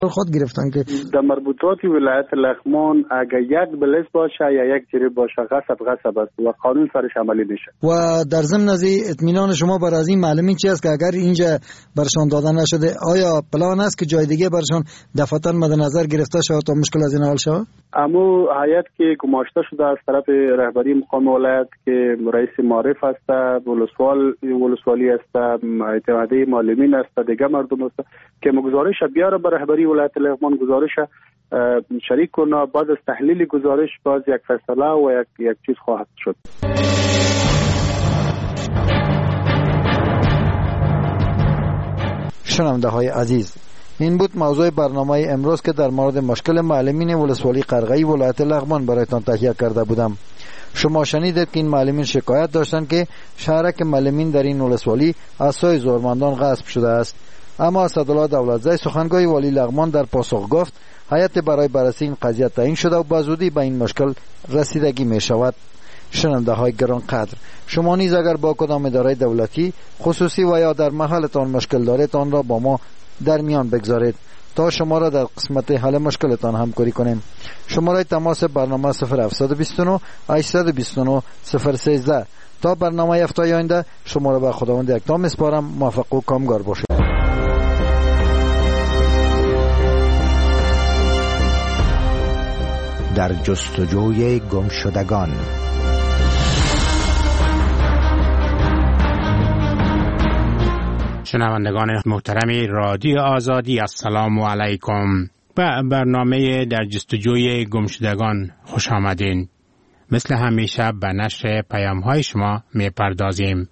خود گرفتن که در مربوطات ولایت لغمان اگر یک بلیس باشه یا یک جریب باشه غصب است و قانون سرش عملی میشه. و در ضمن از اطمینان شما بر از این معلمین چی است که اگر اینجا برشان دادن نشده آیا پلان است که جای دیگه برشان دفعتاً مد نظر گرفته شود تا مشکل از این حل شود؟ امو هیئت که گماشته شده از طرف رهبری مقام ولایت که رئیس معرف است، ولسوالی است، اتحادیه معلمین است، دیگه مردم است که گزارش بیاره به رهبری ولایت لغمان، گزارش شریک کنه. بعد از تحلیل گزارش باز یک فیصله و یک چیز خواهد شد. شنونده های عزیز، این بود موضوع برنامه امروز که در مورد مشکل معلمین ولسوالی قرغه‌ای ولایت لغمان برایتان تهیه کرده بودم. شما شنیدید که این معلمین شکایت داشتند که شهرک معلمین در این ولسوالی از سوی زورمندان غصب شده است. اما اسدالله دولتزی سخنگوی والی لغمان در پاسخ گفت هیئت برای بررسی این قضیه تعیین شده و به زودی به این مشکل رسیدگی می شود. شنونده های گرانقدر، شما نیز اگر با کدام اداره دولتی خصوصی و یا در محلتان مشکل دارید آن را با ما در میان بگذارید تا شما را در قسمت حل مشکلتان همکاری کنیم. شماره تماس برنامه 0729 829 013. تا برنامه هفته آینده شما را به خداوند یکتا میسپارم. موفق و کامگار باشید. در جستجوی گمشدگان. شنوندگان محترم رادیو آزادی، السلام علیکم. به برنامه در جستجوی گمشدگان خوش آمدین. مثل همیشه به نشر پیام‌های شما می‌پردازیم.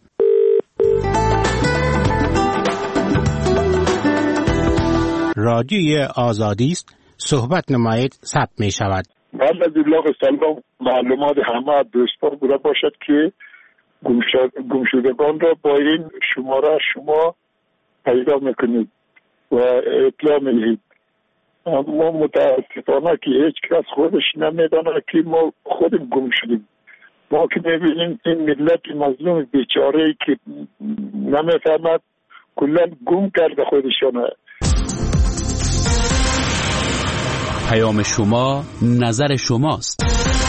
رادیو آزادی است، صحبت نمایید، ثبت می شود. من از الله سلام معلومات همه دوستان بوده باشد که گمشدگان را با این شماره شما پیدا میکنید و اطلاع میدهید. ما متاسفانه که هیچ کس خودش نمیدانه که ما خودم گم شدیم. ما که میبینیم این ملت مظلوم بیچاره که نمیفهمد کلا گم کرده خودشانه. پیام شما نظر شماست.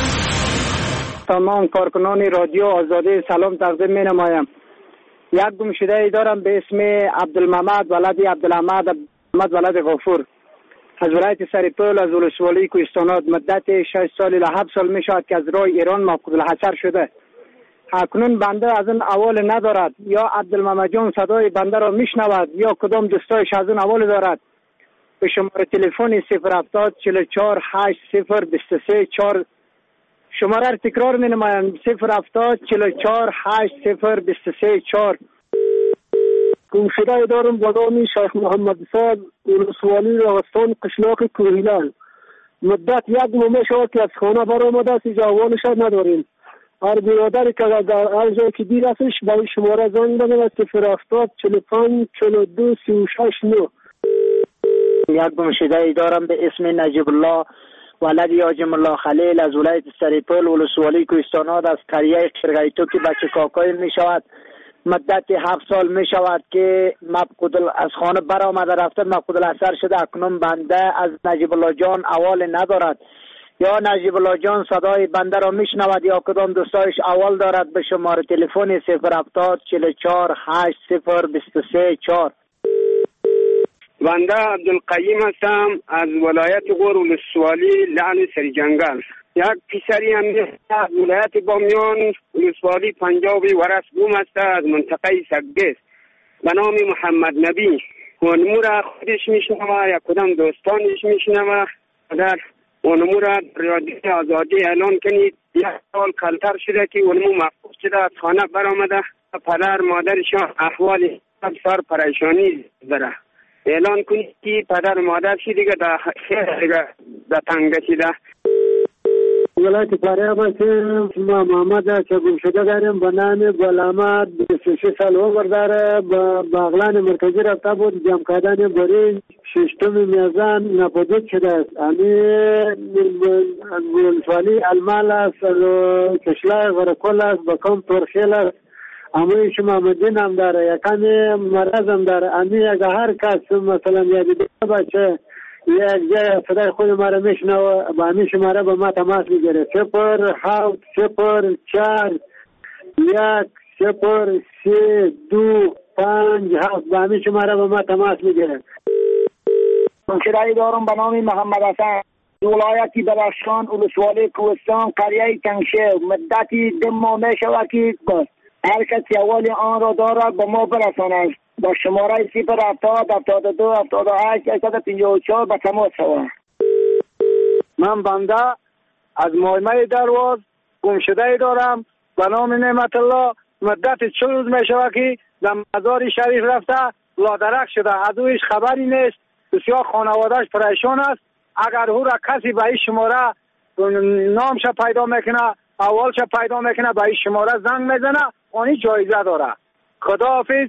تمام کارکنان رادیو آزادی سلام تقدیم می نمایم. یک گمشده ای دارم به اسم عبدالمحمد ولد عبدالحمد ولد غفور از ولایت سرپل از ولسوالی کوهستانات. مدت 6 سال الی 7 سال می شود که از راه ایران مفقود الحصر شده. اکنون بنده از این احوال ندارد، یا عبدالمحمد جان صدای بنده را میشنود یا کدام دوستایش از این احوال دارد. به شماره تلفن 070 44 80 23 4 شماره را تکرار می نمایم 070 44 80 23 4. گمشده دارم با نام شیخ محمد صاد ولسوالی راستان قشلاق کوهیلان. مدت 1 ماه شد که از خانه برآمده است، احوالش نداریم. هر برادری که در هر جای که دیر هستش به شماره زنگ بزند 070 45 42 36 9. یک گمشده ای دارم به اسم نجیب الله ولد یاجم الله خلیل از ولایت سرپل ولسوالی کوهستانات از قریه قرغیتو که بچه کاکای می شود. مدت 7 سال می شود که از خانه برآمده رفته مفقود الحصر شده. اکنون بنده از نجیب الله جان احوال ندارد، یا نجیب الله جان صدای بنده را می شنود یا کدام دوستایش احوال دارد. به شماره تلفن 070 44 80 23 4. بنده عبدالقیم هستم از ولایت غور ولسوالی لعن سریجنگل. یک پسری هم از ولایت بامیان ولسوالی پنجابی ورس گم است از منطقه سگدیس به نام محمد نبی. اونمو را خودش میشنوه یا کدام دوستانش میشنوه. در اونمو را رادیو آزادی اعلان کنید. 1 سال کلتر شده که اونمو مفقود شده، از خانه برآمده. پدر مادرشان احوال بسیار پریشانی داره. اعلان کنید که پدر و مادرش دیگه در تنگ شده. ولایت فاریاب هستیم. ما محمد که گم شده داریم به نام گلامت 26 سال عمر داره. با باغلان مرکزی رفته بود، جمع کردن برنج ششتم میزان ناپدید شده است. ولسوالی المال است، کشلای غرقل است، بکام ترخیل است. اما شما مدین هم داره، یکانی مرض هم داره. امی اگه هر کس مثلا یادیده باشه یک جای صدای خود ما را میشنوه، با همین شماره با ما تماس میگیره. 070410325 با همین شماره با ما تماس میگیره. گمشده دارم به نام محمد حسن، ولایت بدخشان، ولسوالی کوهستان، قریه کنشه. مدتی 2 ماه می شود که هر کسی اول آن را دارد به ما برساند با شماره 070-72-78-854 به تماس شود. من بنده از مایمه درواز گمشده دارم به نام نعمت الله. مدت 4 روز می شود که در مزار شریف رفته لادرک شده. از اویش خبری نیست. بسیار خانوادهش پریشان است. اگر او را کسی به این شماره نامش پیدا میکنه، اولش پیدا میکنه، به این شماره زنگ میزنه، اونی جایزه داره. خداحافظ.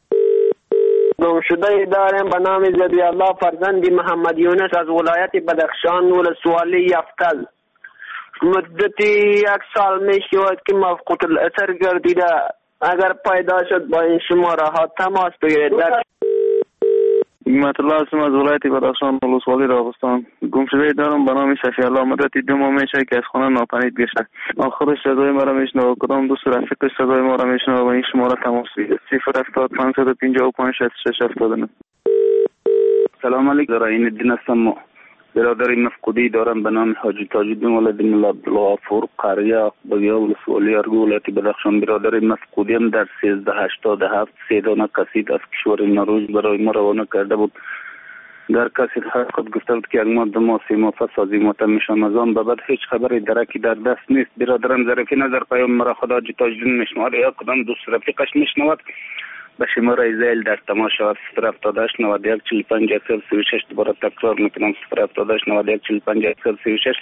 گمشده دارم به نام زبی الله فرزند محمد یونس از ولایت بدخشان، ولسوالی یفتل. مدتی 1 سال می شود که مفقود الاثر گردیده. اگر پیدا شد با این شماره ها تماس بگیرید. نعمت الله هستم از ولایت بدخشان، ولسوالی راغستان. گمشده دارم به نام شفیع الله. مدتی 2 ماه میشه که از خانه ناپدید گشته. آخرش صدای ما را میشنوه، کدام دوست رفیقش صدای ما را میشنوه و این شماره تماس بگیرید. 070-555-8679. سلام علیکم. این الدین هستم. برادر مفقودی دارم به نام حاجی تاج‌الدین ولد الله عبدالغفور، قریه بگیا ولسوالی ارگو، ولایت بدخشان. برادر مفقودیم در 1387 3 دانه کسید از کشور نروژ برای ما روانه کرده بود. در کسی خود گفته بود که 1 ماه 2 ماه 3 ماه پس از این میشم. از آن به بعد هیچ خبری درکی در دست نیست. برادرم ظریفی نظر پیام مرا خدا حاجی تاج‌الدین میشنود یا کدام دوست رفیقش میشنود به شماره زیل در تماس شود. 078-91-45-136. دوباره تکرار میکنم 078-91-45-136.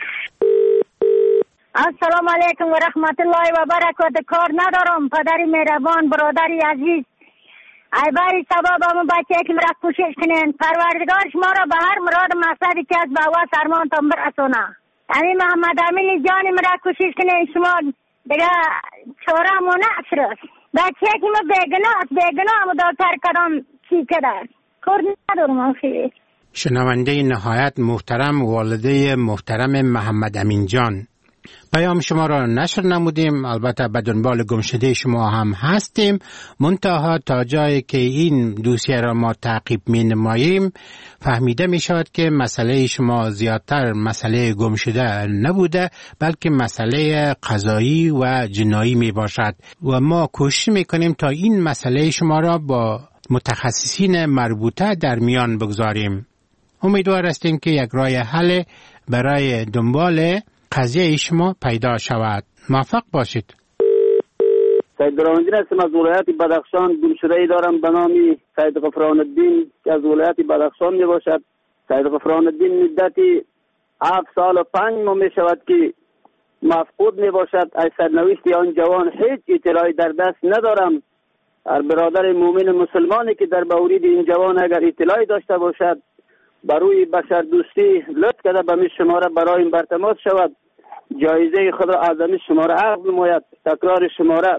السلام علیکم و رحمت الله و برکاته. کار ندارم پدری مهربان، برادری عزیز، ای باری سبب همون بچه که مرا کوشش کنین، پروردگار شما را به هر مراد مقصدی که از به هوا سرمانتان برسونه. همین محمد امین جانی مرا کوشش کنین، شما دیگه چاره منعصر است. بچه که ما بیگناه مدارتر کدام چی کده کار ندارم. آخی شنونده نهایت محترم والده محترم محمد امین جان، پیام شما را نشر نمودیم، البته به دنبال گمشده شما هم هستیم، منتها تا جایی که این دوسیه را ما تعقیب می نماییم فهمیده می شود که مسئله شما زیادتر مسئله گمشده نبوده بلکه مسئله قضایی و جنایی می باشد و ما کوشش می کنیم تا این مسئله شما را با متخصصین مربوطه در میان بگذاریم. امیدوار هستیم که یک راه حل برای دنبال قضیه شما پیدا شود. موفق باشید. سید برهان‌الدین هستم از ولایت بدخشان. گمشده‌ای دارم به نام سید غفران الدین که از ولایت بدخشان می باشد. سید غفران الدین مدتی 7 سال و 5 ماه می شود که مفقود می باشد. از سرنوشت آن جوان هیچ اطلاعی در دست ندارم. هر برادر مومن مسلمانی که در مورد این جوان اگر اطلاعی داشته باشد بروی بشر دوستی لطف کرده به می شماره برای بر تماس شود. جایزه خود را از این شماره عقد نماید. تکرار شماره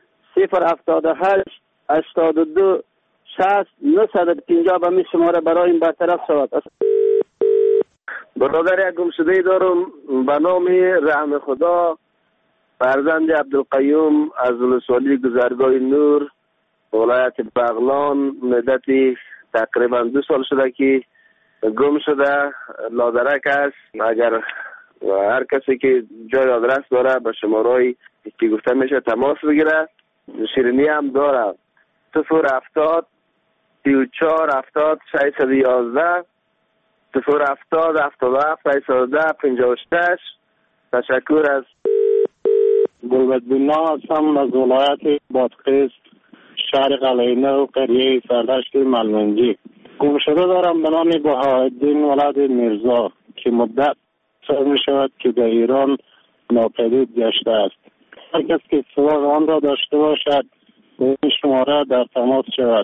072-82-60-950 به می شماره برای این برطرف شود. برادر گمشده دارم به نام رحم خدا، فرزند عبدالقیوم از ولسوالی گذرگاه نور، ولایت بغلان. مدتی تقریبا 2 سال شده که گم شده، لادرک است. اگر هر کسی که جای آدرس داره به شماره‌ای که گفته میشه تماس بگیره. شیرینی هم داره 070 34 70 611 070 77 610 56. تشکر از گلبد بینا هستم از ولایت بادغیس، شهر قلعه‌نو و قریه سردشت ملمنجی. گمشده دارم به نام بهاءالدین ولد میرزا که مدت سال می شود که در ایران ناپدید گشته است. هر کس که سراغ آن را داشته باشد به این شماره در تماس شود.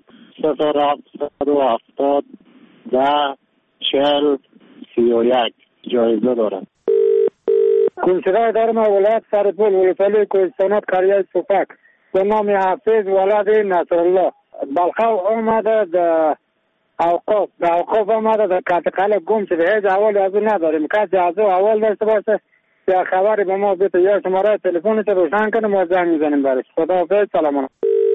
070 10 40 31. جایزه دارد. گمشده دارم ولایت سرپل، ولسوالی کوهستان، قریه سوپک به نام حافظ ولد نصرالله. بلخو آمده در اوقاف به اوقاف آمده در کاتقال گم شده. هیچ احوالی از او نداریم. کسی از او احوال داشته باشه یا خبری به ما بده یا شماره تلفنش روشن کنه ما زنگ میزنیم برش. خداحافظ. سلام.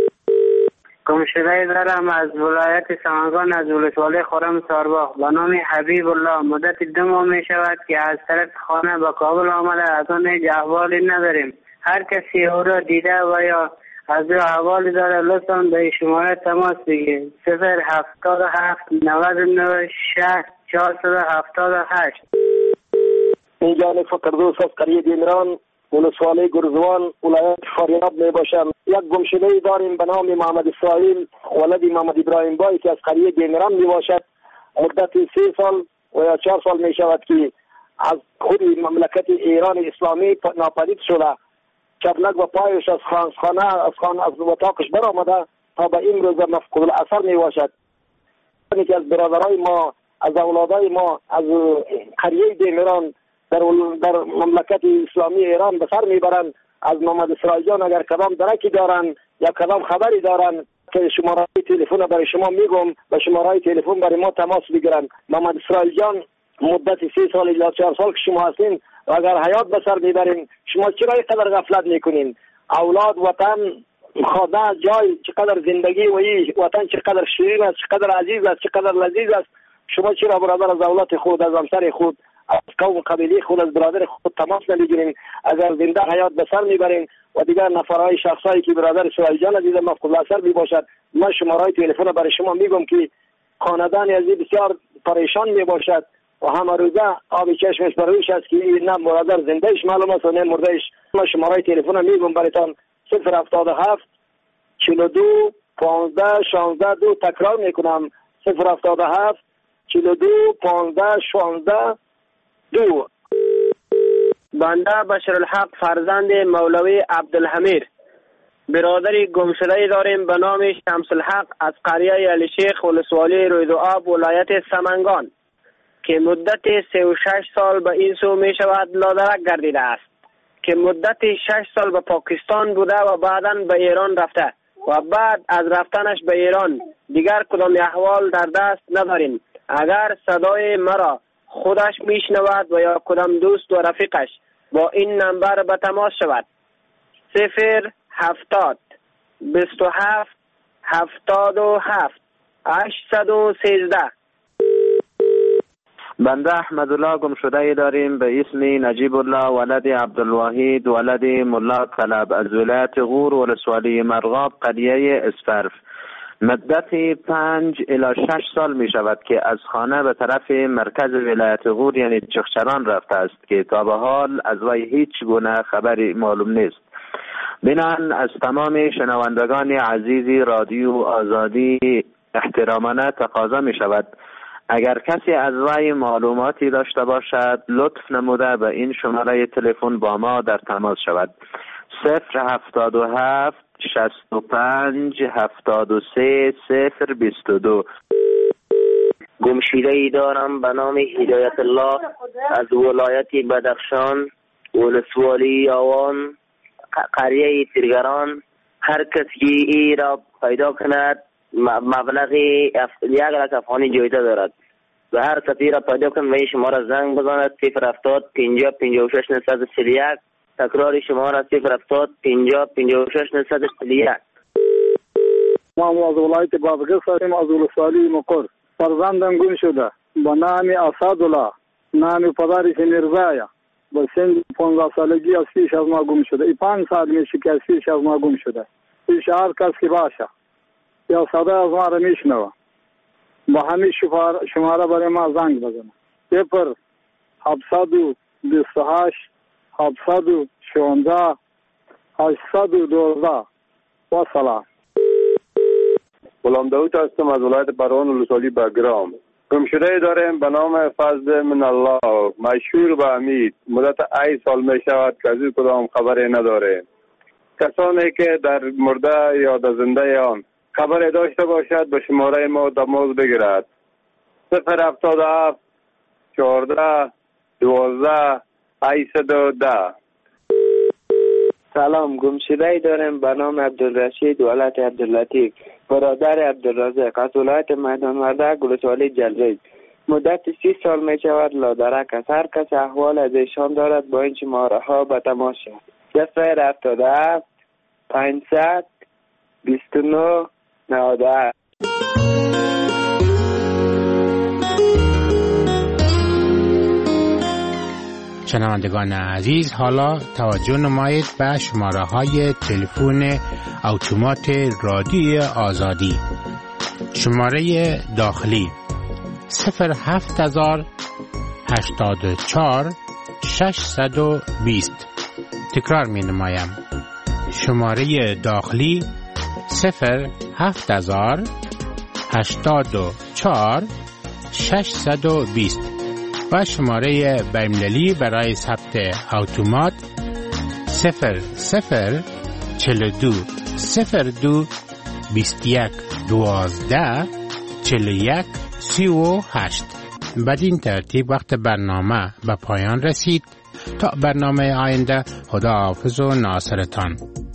گمشده دارم از ولایت سمنگان از ولسوالی خرم سارباغ به نام حبیب الله. مدت 2 ماه می شود که از طرف خانه به کابل آمده. از آن هیچ احوالی نداریم. هر کسی او را دیده و یا از او احوالی داره لطفاً به شماره تماس بگیرید. 077 99 60 478. اینجا فقردوس از قریه دیمران ولسوالی گرزوان ولایت فاریاب می باشم. یک گمشده‌ای داریم به نام محمد اسرائیل ولد محمد ابراهیم بای که از قریه دیمران می باشد. مدت 3 سال و یا 4 سال می شود که از خود مملکت ایران اسلامی ناپدید شده. چپلک و پایش از خانه از اتاقش برآمده تا به این روز مفقود الاثر می باشد. که از برادرای ما از اولادای ما از قریه دیمران در مملکت اسلامی ایران به سر میبرند. از محمد اسرائیل جان اگر کدام درکی دارن یا کدام خبری دارن که شماره تلفن برای شما میگم و شماره تلفن برای ما تماس بگیرن. محمد اسرائیل جان مدت 3 سال یا 4 سال که شما هستین و اگر حیات به سر میبرین شما چرا اینقدر غفلت میکنین؟ اولاد، وطن، خانه، جای، چقدر زندگی و این وطن چقدر شیرین است، چقدر عزیز است، چقدر لذیذ است. شما چرا برادر از اولاد خود، از همسر خود، از قوم قبیلی خود، از برادر خود تماس نمیگیرین؟ اگر زنده حیات به سر میبرین و دیگر نفرهای شخصایی که برادر اسرائیل جان عزیز مفقود الاثر میباشد، من شماره تلفن برای شما میگم که خاندان عزیز بسیار پریشان میباشد و همه روزه آب چشمش برویش است که نه برادر زندهش معلوم است و نه مردهش. من شماره تلفن میگم برایتان 077 42 15 16 2. تکرار میکنم 077 42 15 16 2. بنده بشرالحق فرزند مولوی عبدالحمید برادری گمشده داریم به نام شمس الحق از قریه علی شیخ ولسوالی رویدوآب ولایت سمنگان که مدت 36 سال به این سو می شود لادرک گردیده است که مدت 6 سال به پاکستان بوده و بعداً به ایران رفته و بعد از رفتنش به ایران دیگر کدام احوال در دست نداریم. اگر صدای مرا خودش میشنود و یا کدام دوست و رفیقش با این نمبر به تماس شود 070 27 77 813. بنده احمدالله گمشده داریم به اسم نجیب الله ولد عبدالواحد ولد ملا طلب از ولایت غور ولسوالی مرغاب قریه اسفرف. مدت 5 الی 6 سال می شود که از خانه به طرف مرکز ولایت غور یعنی چخچران رفته است که تا به حال از وی هیچ گونه خبری معلوم نیست. بنان از تمام شنوندگان عزیز رادیو آزادی احترامانه تقاضا می شود اگر کسی از وی معلوماتی داشته باشد لطف نموده به این شماره تلفن با ما در تماس شود 077 65 73 022. گمشده‌ای دارم به نام هدایت الله از ولایت بدخشان ولسوالی آوان قریه تیرگران. هر کسی ای را پیدا کند مبلغ 1 لک افغانی جایزه دارد و هر کسی را پیدا کند و این شماره زنگ بزند 070 50 56 931. تکرار شماره 070 50 56 931. ما از ولایت بادغیس هستیم از ولسوالی مقر. فرزندم گم شده با نام اسدالله نام پدرش میرزایا با سن 15 سالگی از پیش از ما گم شده. 5 سال میشه که از پیش از ما گم شده. پیش هر کس که باشه یا صدا از ما را میشنوه با همین شماره برای ما زنگ بزنه 728 716 812. و سلام. غلام داود هستم از ولایت بروان ولسوالی بگرام. گمشده داریم به نام فضل من الله مشهور به امید. مدت 8 سال می شود که از این کدام خبری نداره. کسانی که در مرده یا در زنده آن خبری داشته باشد به شماره ما تماس بگیرد 077 14 12 810. سلام. گمشده‌ای دارم به نام عبدالرشید ولایت عبداللطیف برادر عبدالرزاق از ولایت میدان وردک ولسوالی جلریز. مدت 30 سال می شود لادرک است. هر کس احوال از ایشان دارد با این شماره ها به تماشا: 077 500 29 98. شنوندگان عزیز، حالا توجه نمایید به شماره های تلفن اتومات رادیو آزادی. شماره داخلی 07084 620. تکرار می نمایم. شماره داخلی 07084 620 و شماره بین‌المللی برای ثبت اتومات 0042 02 21 12 41 38. بدین ترتیب وقت برنامه به پایان رسید. تا برنامه آینده، خداحافظ و ناصرتان.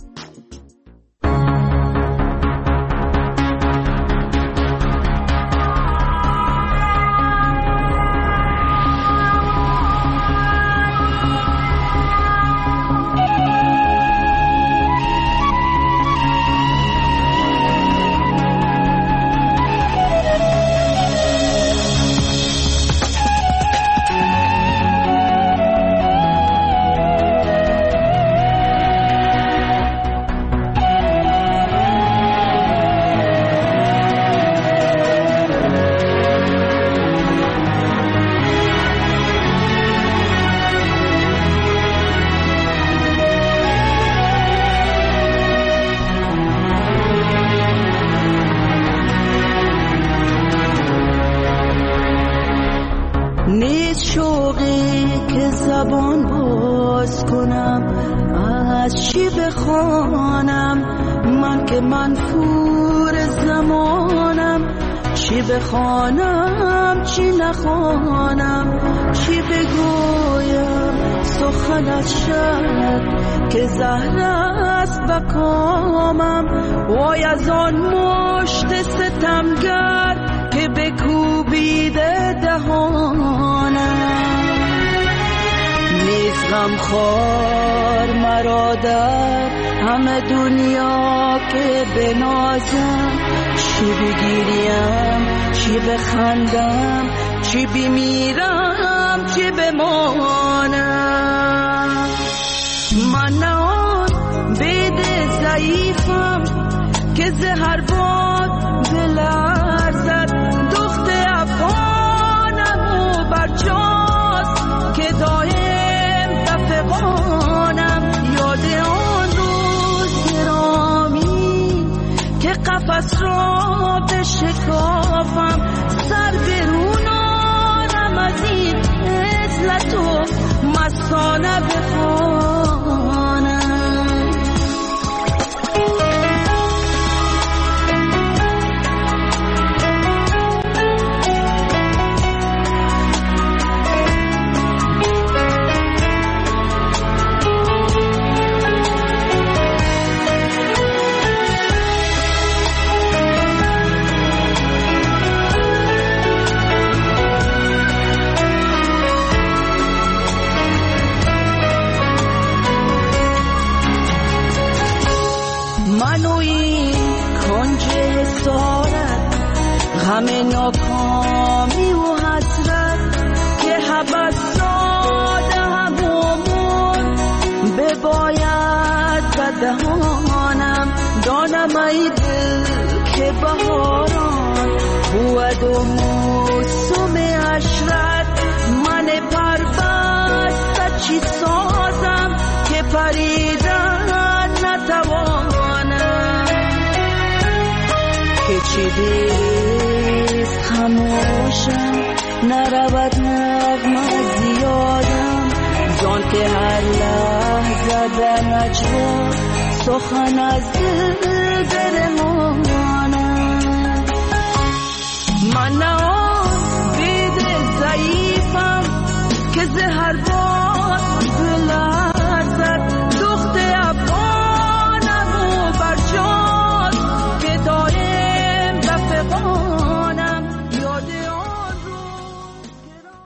بخوانم چی نخوانم، چی بگویم سخنت شد که زهر است به کامم. وای از آن مشت ستمگر که بکوبیده دهانم. نیز غمخوار مرا در همه دنیا که بنازم، چی بگیریم چی بخندم، چی بمیرم چی بمانم. من نه آن بید ضعیفم که زهر باد بلرزد، دخت افغانم و برجاست که دایم دفقانم. یاد آن روز گرامی که قفس را بشکافم، سر برونانم از این عزلت و مستانه بخوانم. همه ناکامی و حسرت که حبس داده همون بباید به دهانم. دانم ای دل که بهاران بود و موسم عشرت، من پربسته چی سازم که پریدن نتوانم. که چی دیست خموشم نرود نغمه زیادم، زان که هر لحظه در نجوا سخن از دل برمانم. من نه آن بید ضعیفم که زهر باد بلند